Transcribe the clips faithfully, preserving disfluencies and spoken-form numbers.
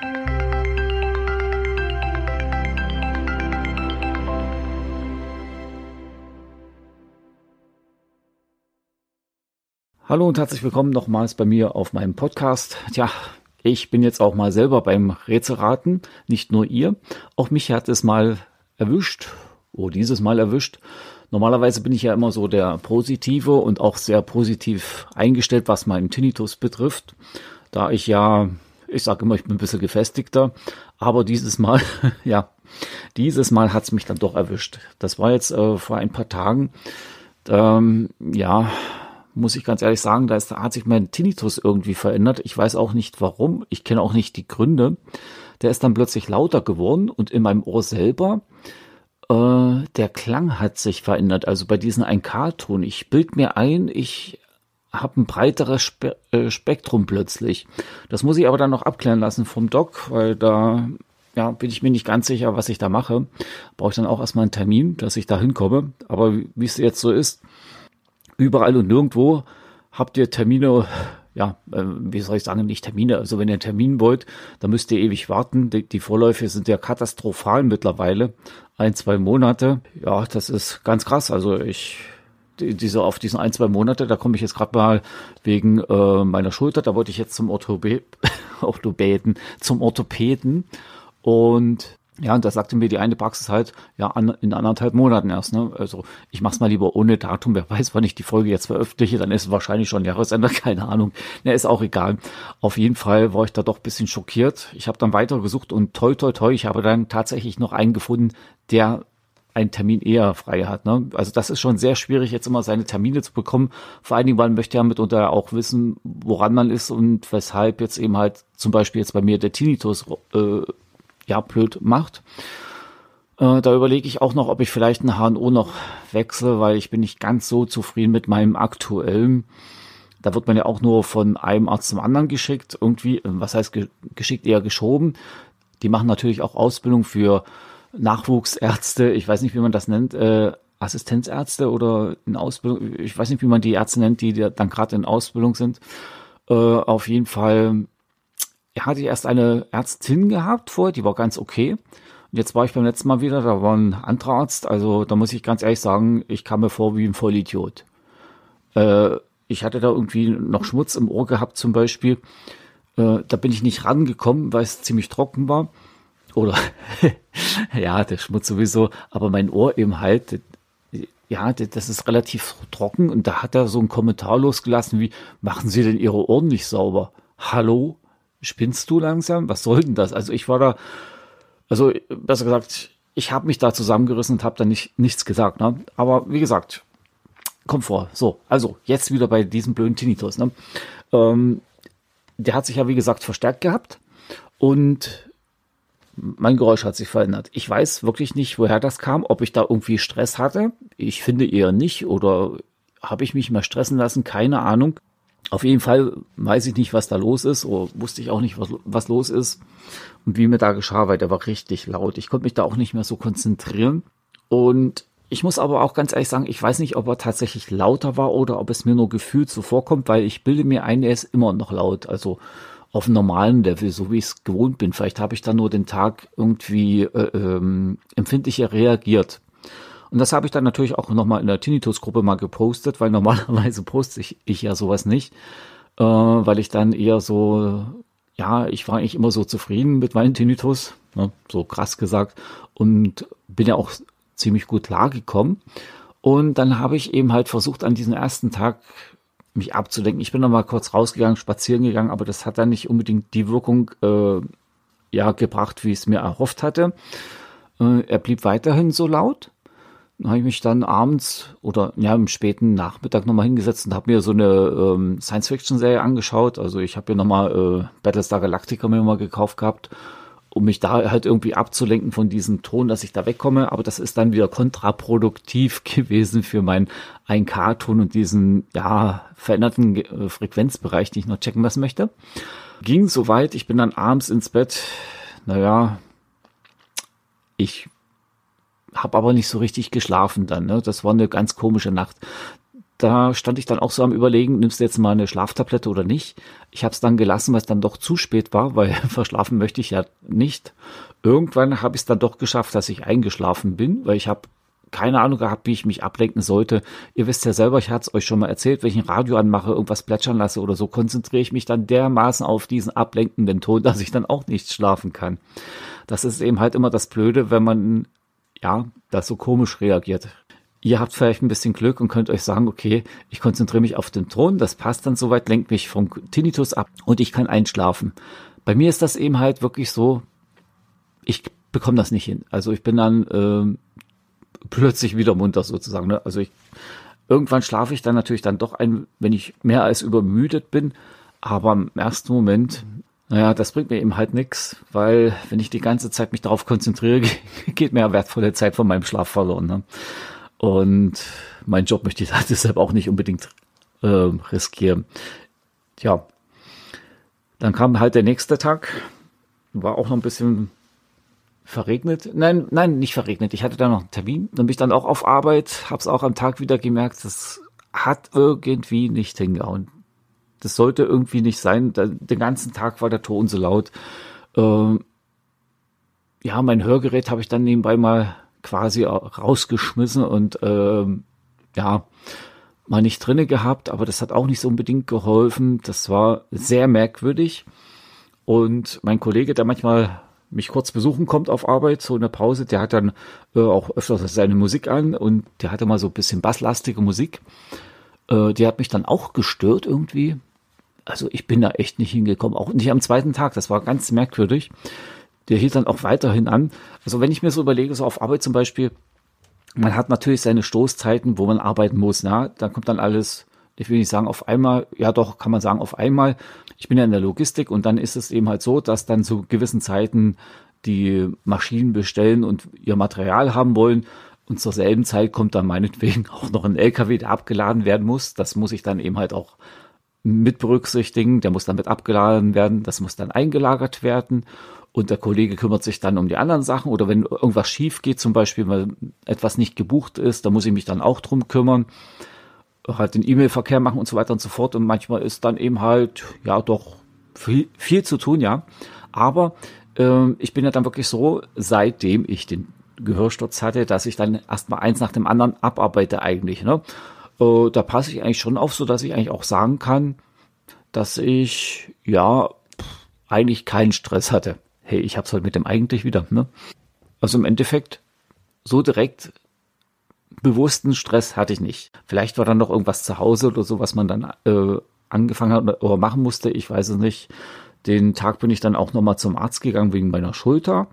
Hallo und herzlich willkommen nochmals bei mir auf meinem Podcast. Tja, ich bin jetzt auch mal selber beim Rätselraten, nicht nur ihr. Auch mich hat es mal erwischt, oh, dieses Mal erwischt. Normalerweise bin ich ja immer so der Positive und auch sehr positiv eingestellt, was meinen Tinnitus betrifft. Da ich ja, ich sage immer, ich bin ein bisschen gefestigter. Aber dieses Mal, ja, dieses Mal hat es mich dann doch erwischt. Das war jetzt äh, vor ein paar Tagen, ähm, ja, muss ich ganz ehrlich sagen, da, ist, da hat sich mein Tinnitus irgendwie verändert. Ich weiß auch nicht warum, ich kenne auch nicht die Gründe. Der ist dann plötzlich lauter geworden und in meinem Ohr selber, äh, der Klang hat sich verändert. Also bei diesem ein K-Ton, ich bild mir ein, ich habe ein breiteres Spe äh, Spektrum plötzlich. Das muss ich aber dann noch abklären lassen vom Doc, weil da ja, bin ich mir nicht ganz sicher, was ich da mache. Brauche ich dann auch erstmal einen Termin, dass ich da hinkomme. Aber wie es jetzt so ist, überall und nirgendwo habt ihr Termine, ja, äh, wie soll ich sagen, nicht Termine. Also wenn ihr einen Termin wollt, dann müsst ihr ewig warten. Die, die Vorläufe sind ja katastrophal mittlerweile. Ein, zwei Monate. Ja, das ist ganz krass. Also ich, die, diese, auf diesen ein, zwei Monate, da komme ich jetzt gerade mal wegen äh, meiner Schulter. Da wollte ich jetzt zum Orthobe Orthopäden, zum Orthopäden. Und ja, und da sagte mir die eine Praxis halt, ja, an, in anderthalb Monaten erst, ne? Also ich mach's mal lieber ohne Datum. Wer weiß, wann ich die Folge jetzt veröffentliche, dann ist es wahrscheinlich schon Jahresende, keine Ahnung. Ne, ist auch egal. Auf jeden Fall war ich da doch ein bisschen schockiert. Ich habe dann weiter gesucht und toi, toi, toi, ich habe dann tatsächlich noch einen gefunden, der einen Termin eher frei hat, ne? Also das ist schon sehr schwierig, jetzt immer seine Termine zu bekommen. Vor allen Dingen, weil man möchte ja mitunter auch wissen, woran man ist und weshalb jetzt eben halt zum Beispiel jetzt bei mir der Tinnitus äh, ja, blöd macht. Äh, da überlege ich auch noch, ob ich vielleicht ein H N O noch wechsle, weil ich bin nicht ganz so zufrieden mit meinem aktuellen. Da wird man ja auch nur von einem Arzt zum anderen geschickt, irgendwie, was heißt ge geschickt, eher geschoben. Die machen natürlich auch Ausbildung für Nachwuchsärzte, ich weiß nicht, wie man das nennt, äh, Assistenzärzte oder in Ausbildung, ich weiß nicht, wie man die Ärzte nennt, die dann gerade in Ausbildung sind. Äh, auf jeden Fall ja, hatte ich erst eine Ärztin gehabt vorher, die war ganz okay. Und jetzt war ich beim letzten Mal wieder, da war ein anderer Arzt, also da muss ich ganz ehrlich sagen, ich kam mir vor wie ein Vollidiot. Äh, ich hatte da irgendwie noch Schmutz im Ohr gehabt zum Beispiel. Äh, da bin ich nicht rangekommen, weil es ziemlich trocken war. Oder, ja, der Schmutz sowieso, aber mein Ohr eben halt, ja, das ist relativ trocken. Und da hat er so einen Kommentar losgelassen wie, machen Sie denn Ihre Ohren nicht sauber? Hallo? Spinnst du langsam? Was soll denn das? Also ich war da, also besser gesagt, ich habe mich da zusammengerissen und habe da nicht nichts gesagt. Ne? Aber wie gesagt, kommt vor. So, also jetzt wieder bei diesem blöden Tinnitus. Ne? Ähm, der hat sich ja wie gesagt verstärkt gehabt und mein Geräusch hat sich verändert. Ich weiß wirklich nicht, woher das kam, ob ich da irgendwie Stress hatte. Ich finde eher nicht oder habe ich mich mal stressen lassen, keine Ahnung. Auf jeden Fall weiß ich nicht, was da los ist, oder wusste ich auch nicht, was, was los ist und wie mir da geschah, weil der war richtig laut. Ich konnte mich da auch nicht mehr so konzentrieren. Und ich muss aber auch ganz ehrlich sagen, ich weiß nicht, ob er tatsächlich lauter war oder ob es mir nur gefühlt so vorkommt, weil ich bilde mir ein, er ist immer noch laut. Also auf einem normalen Level, so wie ich es gewohnt bin. Vielleicht habe ich da nur den Tag irgendwie äh, ähm, empfindlicher reagiert. Und das habe ich dann natürlich auch nochmal in der Tinnitus-Gruppe mal gepostet, weil normalerweise poste ich, ich ja sowas nicht, äh, weil ich dann eher so, ja, ich war eigentlich immer so zufrieden mit meinem Tinnitus, ne, so krass gesagt, und bin ja auch ziemlich gut klargekommen. Und dann habe ich eben halt versucht, an diesem ersten Tag mich abzulenken. Ich bin noch mal kurz rausgegangen, spazieren gegangen, aber das hat dann nicht unbedingt die Wirkung äh, ja, gebracht, wie ich es mir erhofft hatte. Äh, er blieb weiterhin so laut. Dann habe ich mich dann abends oder ja im späten Nachmittag nochmal hingesetzt und habe mir so eine ähm, Science-Fiction-Serie angeschaut. Also ich habe mir nochmal äh, Battlestar Galactica mir mal gekauft gehabt, um mich da halt irgendwie abzulenken von diesem Ton, dass ich da wegkomme. Aber das ist dann wieder kontraproduktiv gewesen für meinen ein K-Ton und diesen ja veränderten äh, Frequenzbereich, den ich noch checken lassen möchte. Ging soweit, ich bin dann abends ins Bett. Naja, ich habe aber nicht so richtig geschlafen dann. Ne? Das war eine ganz komische Nacht. da stand ich dann auch so am Überlegen, nimmst du jetzt mal eine Schlaftablette oder nicht? Ich habe es dann gelassen, weil es dann doch zu spät war, weil verschlafen möchte ich ja nicht. Irgendwann habe ich es dann doch geschafft, dass ich eingeschlafen bin, weil ich habe keine Ahnung gehabt, wie ich mich ablenken sollte. Ihr wisst ja selber, ich hatte es euch schon mal erzählt, wenn ich ein Radio anmache, irgendwas plätschern lasse oder so, konzentriere ich mich dann dermaßen auf diesen ablenkenden Ton, dass ich dann auch nicht schlafen kann. Das ist eben halt immer das Blöde, wenn man, ja, das so komisch reagiert. Ihr habt vielleicht ein bisschen Glück und könnt euch sagen, okay, ich konzentriere mich auf den Ton, das passt dann soweit, lenkt mich vom Tinnitus ab und ich kann einschlafen. Bei mir ist das eben halt wirklich so, ich bekomme das nicht hin. Also ich bin dann ähm, plötzlich wieder munter sozusagen. Ne? Also ich, irgendwann schlafe ich dann natürlich dann doch ein, wenn ich mehr als übermüdet bin. Aber im ersten Moment, naja, das bringt mir eben halt nichts, weil wenn ich die ganze Zeit mich darauf konzentriere, geht mir ja wertvolle Zeit von meinem Schlaf verloren. Ne? Und meinen Job möchte ich halt deshalb auch nicht unbedingt äh, riskieren. Tja, dann kam halt der nächste Tag, war auch noch ein bisschen verregnet. Nein, nein, nicht verregnet. Ich hatte da noch einen Termin. Dann bin ich dann auch auf Arbeit, habe es auch am Tag wieder gemerkt, das hat irgendwie nicht hingehauen. Das sollte irgendwie nicht sein. Da, den ganzen Tag war der Ton so laut. Ähm, ja, mein Hörgerät habe ich dann nebenbei mal quasi rausgeschmissen und ähm, ja, mal nicht drinne gehabt, aber das hat auch nicht so unbedingt geholfen. Das war sehr merkwürdig. Und mein Kollege, der manchmal mich kurz besuchen kommt auf Arbeit, so in der Pause, der hat dann äh, auch öfters seine Musik an und der hatte mal so ein bisschen basslastige Musik. Äh, die hat mich dann auch gestört irgendwie. Also ich bin da echt nicht hingekommen, auch nicht am zweiten Tag, das war ganz merkwürdig. Der hielt dann auch weiterhin an. Also wenn ich mir so überlege, so auf Arbeit zum Beispiel, man hat natürlich seine Stoßzeiten, wo man arbeiten muss. Na, da kommt dann alles, ich will nicht sagen auf einmal, ja doch, kann man sagen auf einmal. Ich bin ja in der Logistik und dann ist es eben halt so, dass dann zu gewissen Zeiten die Maschinen bestellen und ihr Material haben wollen und zur selben Zeit kommt dann meinetwegen auch noch ein L K W, der abgeladen werden muss. Das muss ich dann eben halt auch mit berücksichtigen. Der muss dann mit abgeladen werden, das muss dann eingelagert werden und der Kollege kümmert sich dann um die anderen Sachen oder wenn irgendwas schief geht, zum Beispiel, weil etwas nicht gebucht ist, da muss ich mich dann auch drum kümmern. Halt den E-Mail-Verkehr machen und so weiter und so fort. Und manchmal ist dann eben halt, ja, doch viel, viel zu tun, ja. Aber äh, ich bin ja dann wirklich so, seitdem ich den Gehörsturz hatte, dass ich dann erstmal eins nach dem anderen abarbeite eigentlich. Ne? Äh, da passe ich eigentlich schon auf, so dass ich eigentlich auch sagen kann, dass ich, ja, eigentlich keinen Stress hatte. Hey, ich hab's heute mit dem eigentlich wieder. Ne? Also im Endeffekt so direkt bewussten Stress hatte ich nicht. Vielleicht war dann noch irgendwas zu Hause oder so, was man dann äh, angefangen hat oder, oder machen musste. Ich weiß es nicht. Den Tag bin ich dann auch nochmal zum Arzt gegangen wegen meiner Schulter.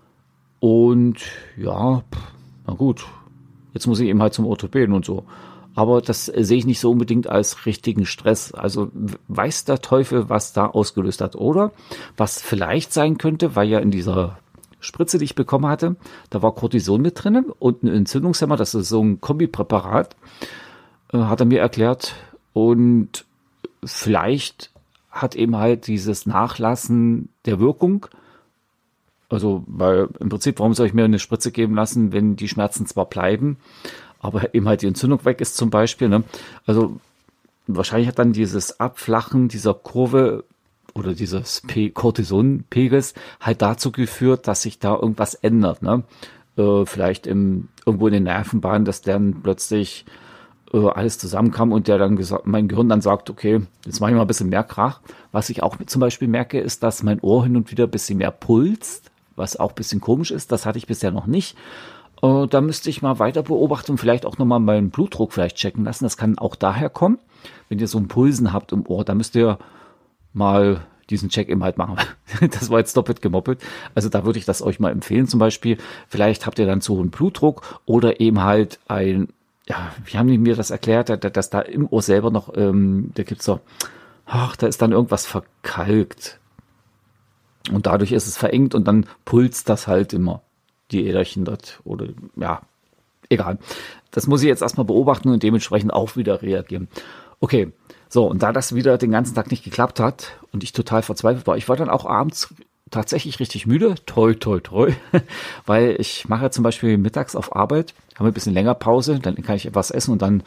Und ja, na gut. Jetzt muss ich eben halt zum Orthopäden und so. Aber das äh, sehe ich nicht so unbedingt als richtigen Stress. Also weiß der Teufel, was da ausgelöst hat. Oder was vielleicht sein könnte, weil ja in dieser Spritze, die ich bekommen hatte, da war Cortison mit drin und ein Entzündungshemmer, das ist so ein Kombipräparat, äh, hat er mir erklärt. Und vielleicht hat eben halt dieses Nachlassen der Wirkung, also weil im Prinzip, warum soll ich mir eine Spritze geben lassen, wenn die Schmerzen zwar bleiben, aber eben halt die Entzündung weg ist zum Beispiel. Ne? Also wahrscheinlich hat dann dieses Abflachen dieser Kurve oder dieses Cortison-Pegels halt dazu geführt, dass sich da irgendwas ändert. Ne? Äh, vielleicht im, irgendwo in den Nervenbahnen, dass dann plötzlich äh, alles zusammenkam und der dann gesagt, mein Gehirn dann sagt, okay, jetzt mache ich mal ein bisschen mehr Krach. Was ich auch zum Beispiel merke, ist, dass mein Ohr hin und wieder ein bisschen mehr pulst, was auch ein bisschen komisch ist. Das hatte ich bisher noch nicht. Äh, da müsste ich mal weiter beobachten und vielleicht auch nochmal meinen Blutdruck vielleicht checken lassen. Das kann auch daher kommen. Wenn ihr so ein Pulsen habt im Ohr, da müsst ihr mal diesen Check eben halt machen. Das war jetzt doppelt gemoppelt. Also da würde ich das euch mal empfehlen zum Beispiel. Vielleicht habt ihr dann zu hohen Blutdruck oder eben halt ein, ja, wie haben die mir das erklärt, dass da im Ohr selber noch, ähm, da gibt's so, ach, da ist dann irgendwas verkalkt. Und dadurch ist es verengt und dann pulst das halt immer, die Äderchen dort. Oder, ja, egal. Das muss ich jetzt erstmal beobachten und dementsprechend auch wieder reagieren. Okay, so, und da das wieder den ganzen Tag nicht geklappt hat und ich total verzweifelt war, ich war dann auch abends tatsächlich richtig müde, toi, toi, toi, weil ich mache zum Beispiel mittags auf Arbeit, habe ein bisschen länger Pause, dann kann ich etwas essen und dann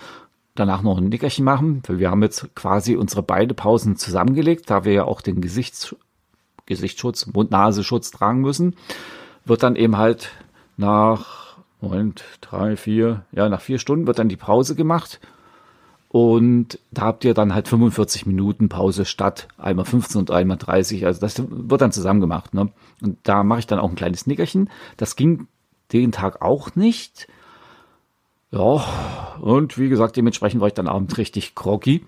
danach noch ein Nickerchen machen, weil wir haben jetzt quasi unsere beide Pausen zusammengelegt, da wir ja auch den Gesichts Gesichtsschutz, Mund-Nasenschutz tragen müssen, wird dann eben halt nach Moment, drei, vier, ja, nach vier Stunden wird dann die Pause gemacht. Und da habt ihr dann halt fünfundvierzig Minuten Pause statt einmal fünfzehn und einmal dreißig. Also das wird dann zusammen gemacht. Ne? Und da mache ich dann auch ein kleines Nickerchen. Das ging den Tag auch nicht. Ja, und wie gesagt, dementsprechend war ich dann abends richtig groggy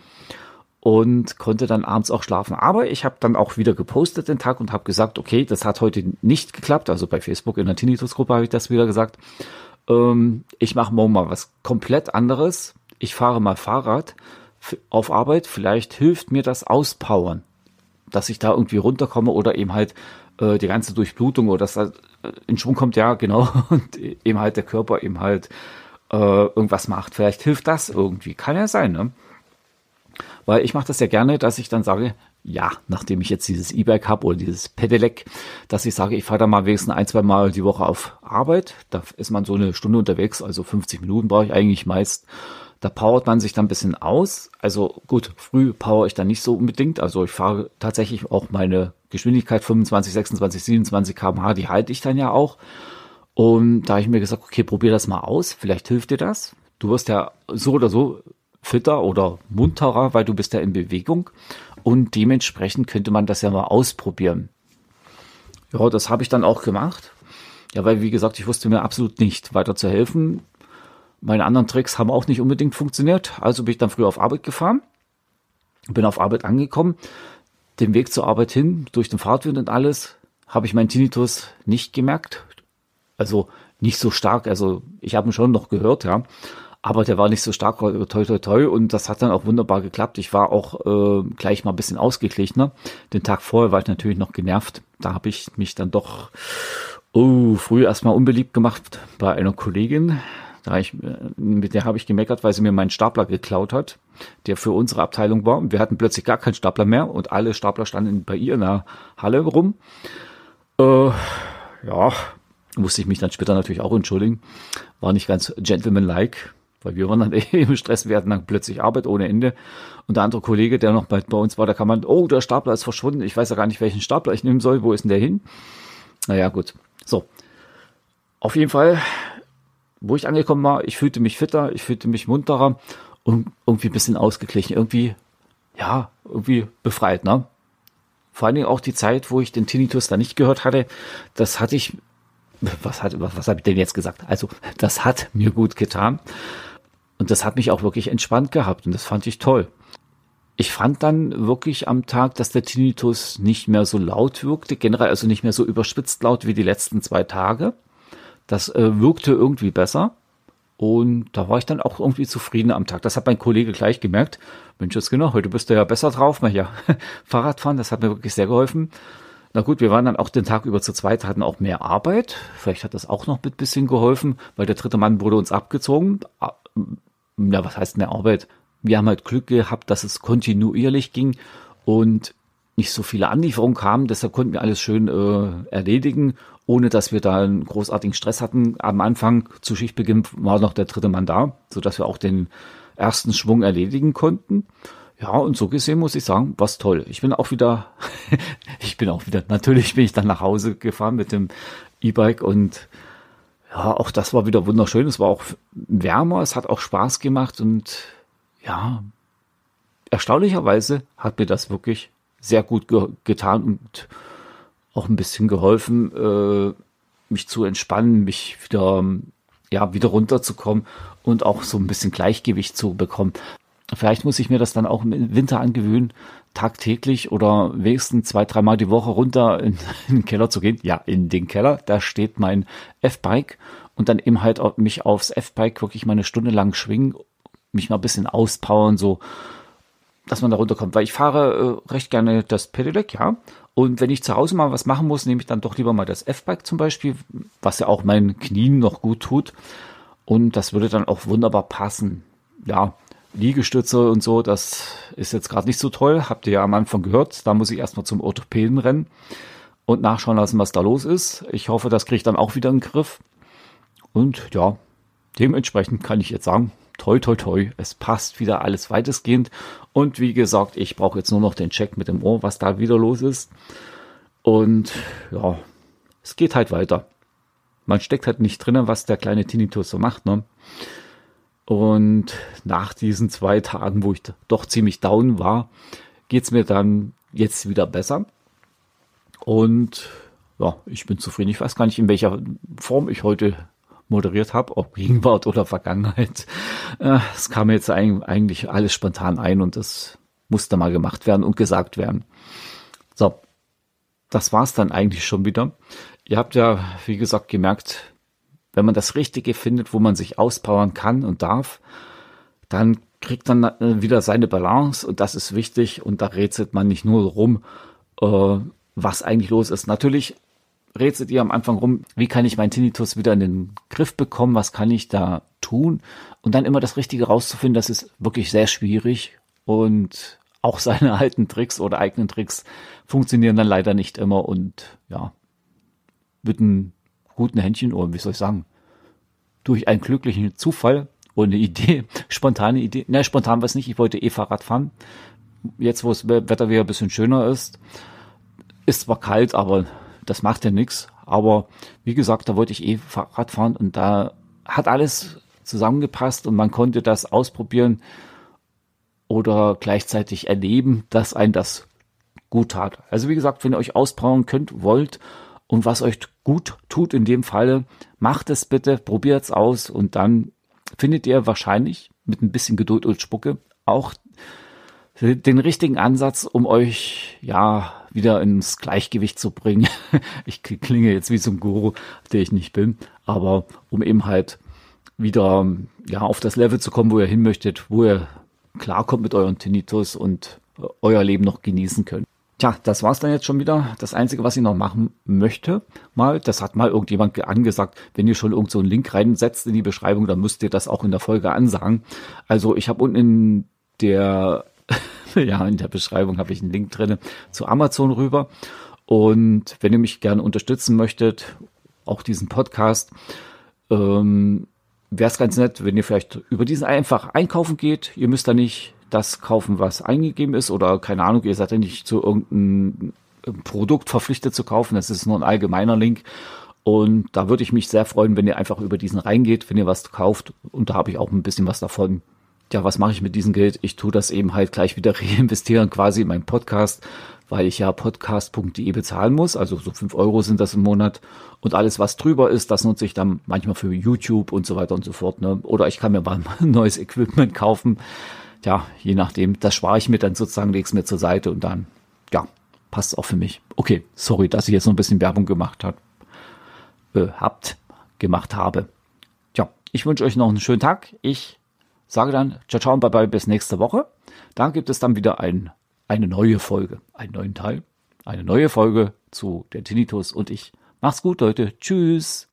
und konnte dann abends auch schlafen. Aber ich habe dann auch wieder gepostet den Tag und habe gesagt, okay, das hat heute nicht geklappt. Also bei Facebook in der Tinnitus-Gruppe habe ich das wieder gesagt. Ähm, ich mache morgen mal was komplett anderes. Ich fahre mal Fahrrad auf Arbeit, vielleicht hilft mir das Auspowern, dass ich da irgendwie runterkomme oder eben halt äh, die ganze Durchblutung oder dass das in Schwung kommt, ja genau, und eben halt der Körper eben halt äh, irgendwas macht. Vielleicht hilft das irgendwie, kann ja sein, ne? Weil ich mache das ja gerne, dass ich dann sage, ja, nachdem ich jetzt dieses E-Bike habe oder dieses Pedelec, dass ich sage, ich fahre da mal wenigstens ein, zwei Mal die Woche auf Arbeit. Da ist man so eine Stunde unterwegs, also fünfzig Minuten brauche ich eigentlich meist. Da powert man sich dann ein bisschen aus. Also gut, früh power ich dann nicht so unbedingt. Also ich fahre tatsächlich auch meine Geschwindigkeit fünfundzwanzig, sechsundzwanzig, siebenundzwanzig Kilometer pro Stunde, die halte ich dann ja auch. Und da habe ich mir gesagt, okay, probier das mal aus. Vielleicht hilft dir das. Du wirst ja so oder so fitter oder munterer, weil du bist ja in Bewegung. Und dementsprechend könnte man das ja mal ausprobieren. Ja, das habe ich dann auch gemacht. Ja, weil wie gesagt, ich wusste mir absolut nicht weiter zu helfen. Meine anderen Tricks haben auch nicht unbedingt funktioniert. Also bin ich dann früh auf Arbeit gefahren, bin auf Arbeit angekommen. Den Weg zur Arbeit hin, durch den Fahrtwind und alles, habe ich meinen Tinnitus nicht gemerkt. Also nicht so stark. Also ich habe ihn schon noch gehört, ja. Aber der war nicht so stark, toi, toi, toi. Und das hat dann auch wunderbar geklappt. Ich war auch äh, gleich mal ein bisschen ausgeglichener. Den Tag vorher war ich natürlich noch genervt. Da habe ich mich dann doch oh, früh erstmal unbeliebt gemacht bei einer Kollegin. Da ich, mit der habe ich gemeckert, weil sie mir meinen Stapler geklaut hat, der für unsere Abteilung war. Und wir hatten plötzlich gar keinen Stapler mehr und alle Stapler standen bei ihr in der Halle rum. Äh, ja, musste ich mich dann später natürlich auch entschuldigen. War nicht ganz gentlemanlike, weil wir waren dann eh im Stress. Wir hatten dann plötzlich Arbeit ohne Ende. Und der andere Kollege, der noch bei, bei uns war, da kann man, oh, der Stapler ist verschwunden. Ich weiß ja gar nicht, welchen Stapler ich nehmen soll. Wo ist denn der hin? Naja, gut. So. Auf jeden Fall, wo ich angekommen war, ich fühlte mich fitter, ich fühlte mich munterer und irgendwie ein bisschen ausgeglichen, irgendwie, ja, irgendwie befreit, ne? Vor allen Dingen auch die Zeit, wo ich den Tinnitus da nicht gehört hatte, das hatte ich, was hat, was, was habe ich denn jetzt gesagt? Also, das hat mir gut getan und das hat mich auch wirklich entspannt gehabt und das fand ich toll. Ich fand dann wirklich am Tag, dass der Tinnitus nicht mehr so laut wirkte, generell also nicht mehr so überspitzt laut wie die letzten zwei Tage. Das äh, wirkte irgendwie besser und da war ich dann auch irgendwie zufrieden am Tag. Das hat mein Kollege gleich gemerkt. Mensch, jetzt genau, heute bist du ja besser drauf. Mal ja, Fahrradfahren, das hat mir wirklich sehr geholfen. Na gut, wir waren dann auch den Tag über zu zweit, hatten auch mehr Arbeit. Vielleicht hat das auch noch mit bisschen geholfen, weil der dritte Mann wurde uns abgezogen. Ja, was heißt mehr Arbeit? Wir haben halt Glück gehabt, dass es kontinuierlich ging und nicht so viele Anlieferungen kamen. Deshalb konnten wir alles schön äh, erledigen, ohne dass wir da einen großartigen Stress hatten. Am Anfang zu Schichtbeginn war noch der dritte Mann da, sodass wir auch den ersten Schwung erledigen konnten. Ja, und so gesehen muss ich sagen, was toll. Ich bin auch wieder, ich bin auch wieder, natürlich bin ich dann nach Hause gefahren mit dem E-Bike und ja, auch das war wieder wunderschön. Es war auch wärmer, es hat auch Spaß gemacht und ja, erstaunlicherweise hat mir das wirklich sehr gut ge- getan und auch ein bisschen geholfen, äh, mich zu entspannen, mich wieder, ja, wieder runterzukommen und auch so ein bisschen Gleichgewicht zu bekommen. Vielleicht muss ich mir das dann auch im Winter angewöhnen, tagtäglich oder wenigstens zwei, dreimal die Woche runter in, in den Keller zu gehen. Ja, in den Keller, da steht mein F-Bike und dann eben halt auf, mich aufs F-Bike wirklich mal eine Stunde lang schwingen, mich mal ein bisschen auspowern, so, dass man da runterkommt. Weil ich fahre äh, recht gerne das Pedelec, ja. Und wenn ich zu Hause mal was machen muss, nehme ich dann doch lieber mal das F-Bike zum Beispiel, was ja auch meinen Knien noch gut tut. Und das würde dann auch wunderbar passen. Ja, Liegestütze und so, das ist jetzt gerade nicht so toll. Habt ihr ja am Anfang gehört. Da muss ich erstmal zum Orthopäden rennen und nachschauen lassen, was da los ist. Ich hoffe, das kriege ich dann auch wieder in den Griff. Und ja, dementsprechend kann ich jetzt sagen, toi, toi, toi, es passt wieder alles weitestgehend. Und wie gesagt, ich brauche jetzt nur noch den Check mit dem Ohr, was da wieder los ist. Und ja, es geht halt weiter. Man steckt halt nicht drin, was der kleine Tinnitus so macht, ne? Und nach diesen zwei Tagen, wo ich doch ziemlich down war, geht's mir dann jetzt wieder besser. Und ja, ich bin zufrieden. Ich weiß gar nicht, in welcher Form ich heute moderiert habe, ob Gegenwart oder Vergangenheit. Es kam mir jetzt eigentlich alles spontan ein und das musste mal gemacht werden und gesagt werden. So, das war's dann eigentlich schon wieder. Ihr habt ja, wie gesagt, gemerkt, wenn man das Richtige findet, wo man sich auspowern kann und darf, dann kriegt man wieder seine Balance und das ist wichtig und da rätselt man nicht nur rum, äh, was eigentlich los ist. Natürlich rätselt ihr am Anfang rum, wie kann ich meinen Tinnitus wieder in den Griff bekommen, was kann ich da tun und dann immer das Richtige rauszufinden, das ist wirklich sehr schwierig und auch seine alten Tricks oder eigenen Tricks funktionieren dann leider nicht immer und ja, mit einem guten Händchen oder wie soll ich sagen, durch einen glücklichen Zufall und eine Idee, spontane Idee, ne, spontan war es nicht, ich wollte eh Fahrrad fahren, jetzt wo das Wetter wieder ein bisschen schöner ist, ist zwar kalt, aber das macht ja nichts, aber wie gesagt, da wollte ich eh Fahrrad fahren und da hat alles zusammengepasst und man konnte das ausprobieren oder gleichzeitig erleben, dass ein das gut tat. Also wie gesagt, wenn ihr euch auspowern könnt, wollt und was euch gut tut in dem Falle, macht es bitte, probiert es aus und dann findet ihr wahrscheinlich mit ein bisschen Geduld und Spucke auch den richtigen Ansatz, um euch ja wieder ins Gleichgewicht zu bringen. Ich klinge jetzt wie so ein Guru, der ich nicht bin, aber um eben halt wieder ja auf das Level zu kommen, wo ihr hin möchtet, wo ihr klarkommt mit eurem Tinnitus und euer Leben noch genießen könnt. Tja, das war's dann jetzt schon wieder. Das Einzige, was ich noch machen möchte, mal, das hat mal irgendjemand angesagt, wenn ihr schon irgend so einen Link reinsetzt in die Beschreibung, dann müsst ihr das auch in der Folge ansagen. Also ich habe unten in der, ja, in der Beschreibung habe ich einen Link drin zu Amazon rüber. Und wenn ihr mich gerne unterstützen möchtet, auch diesen Podcast, ähm, wäre es ganz nett, wenn ihr vielleicht über diesen einfach einkaufen geht. Ihr müsst da nicht das kaufen, was eingegeben ist oder keine Ahnung, ihr seid ja nicht zu irgendeinem Produkt verpflichtet zu kaufen. Das ist nur ein allgemeiner Link. Und da würde ich mich sehr freuen, wenn ihr einfach über diesen reingeht, wenn ihr was kauft. Und da habe ich auch ein bisschen was davon. Ja, was mache ich mit diesem Geld? Ich tue das eben halt gleich wieder reinvestieren quasi in meinen Podcast, weil ich ja podcast punkt de bezahlen muss. Also so fünf Euro sind das im Monat. Und alles, was drüber ist, das nutze ich dann manchmal für YouTube und so weiter und so fort. Ne? Oder ich kann mir mal neues Equipment kaufen. Ja, je nachdem, das spare ich mir dann sozusagen, lege es mir zur Seite und dann, ja, passt auch für mich. Okay, sorry, dass ich jetzt noch ein bisschen Werbung gemacht habe, äh, habt, gemacht habe. Ja, ich wünsche euch noch einen schönen Tag. Ich sage dann, ciao, ciao und bye bye, bis nächste Woche. Dann gibt es dann wieder ein, eine neue Folge, einen neuen Teil, eine neue Folge zu der Tinnitus und ich. Macht's gut, Leute. Tschüss.